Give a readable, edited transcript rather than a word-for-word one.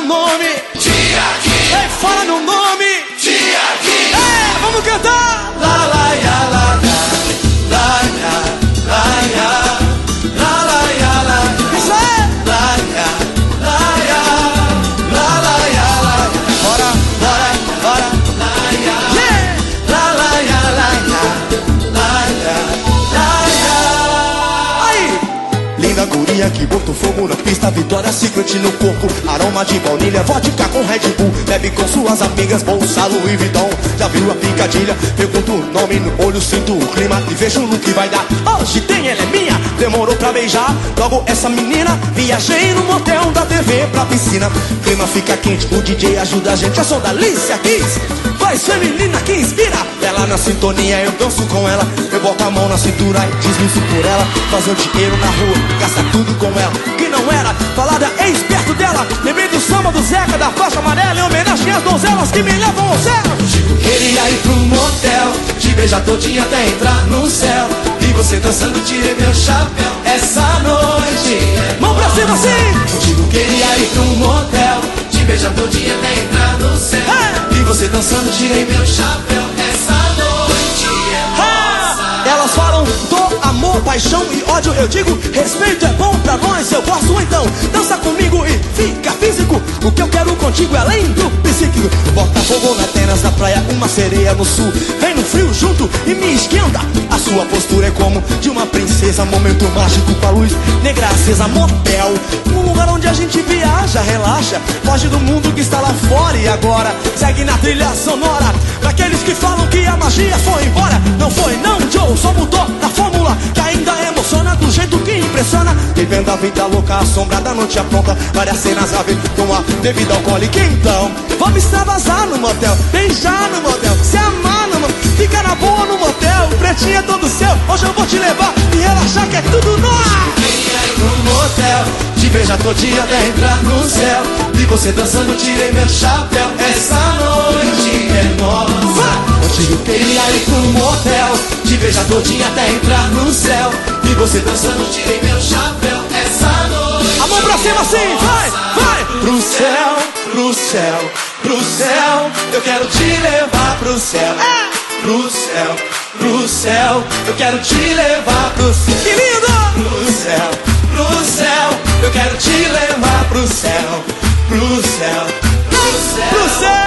meu nome. Tiaki. Ei, fala meu nome. Tiaki. Ei, vamos cantar. La la ya la la la ya la ya la la ya la. Isso é. La ya la ya la la ya la. Bora, bora, bora. La ya Yeah. la la ya la ya la ya. Aí. Linda guria que botou fogo na pista, Vitória Secret no corpo, aroma de baunilha, vodka com Red Bull, bebe com suas amigas, bolsa Louis Vuitton. Já viu a picadilha? Pergunto o nome no olho, sinto o clima e vejo no que vai dar. Hoje tem, ela é minha, demorou pra beijar. Logo essa menina, viajei no motel da TV pra piscina. Clima fica quente, o DJ ajuda a gente. Eu sou da Alicia Keys, voz feminina que inspira. Ela na sintonia, eu danço com ela. Eu boto a mão na cintura e deslizo por ela. Fazer o dinheiro na rua, gasta tudo com ela. Que não era falada, é esperto dela. Lembrei do samba do Zeca, da faixa amarela, em homenagem às donzelas que me levam ao céu. Chico queria ir pro motel, te beijar todinha até entrar no céu. E você dançando, tirei meu chapéu. Essa noite é Mão pra cima assim. O Chico queria ir pro motel, te beijar todinha até entrar no céu. Hey! E você dançando, tirei meu chapéu. Essa noite é nossa. Elas falam do amor, paixão e ódio. Eu digo, respeito é bom pra nós. Eu gosto então, dança comigo e fica físico. O que eu quero contigo é além do psíquico. Bota fogo na Atenas, na praia, uma sereia no sul. Vem no frio junto e me esquenta. A sua postura é como de uma princesa. Momento mágico com a luz negra acesa. Motel, um lugar onde a gente viaja, relaxa. Foge do mundo que está lá fora e agora segue na trilha sonora. Pra aqueles que falam que a magia foi embora. Não foi não, Joe, só mudou a fórmula que ainda emociona do jeito que impressiona. Vivendo a vida louca, a sombra da noite apronta. Várias cenas a ver com a bebida alcoólica. Então, vamos extravasar no motel, beijar no motel, se amar no motel, ficar na boa no motel. O pretinho é todo seu, hoje eu vou te levar e relaxar que é tudo nosso. Queria ir pro motel, te beijar todinha até entrar no céu. E você dançando, tirei meu chapéu. Essa noite é nossa. Eu queria ir pro motel, te beijar todinha até entrar no céu. E você dançando, tirei meu chapéu. Essa noite A mão pra cima assim, vai, vai. pro céu, pro céu, pro céu. Eu quero te levar pro céu. Pro céu, pro céu. Eu quero te levar pro céu. Que lindo! Pro céu, pro céu. Eu quero te levar pro céu. Pro céu, pro céu. Pro céu!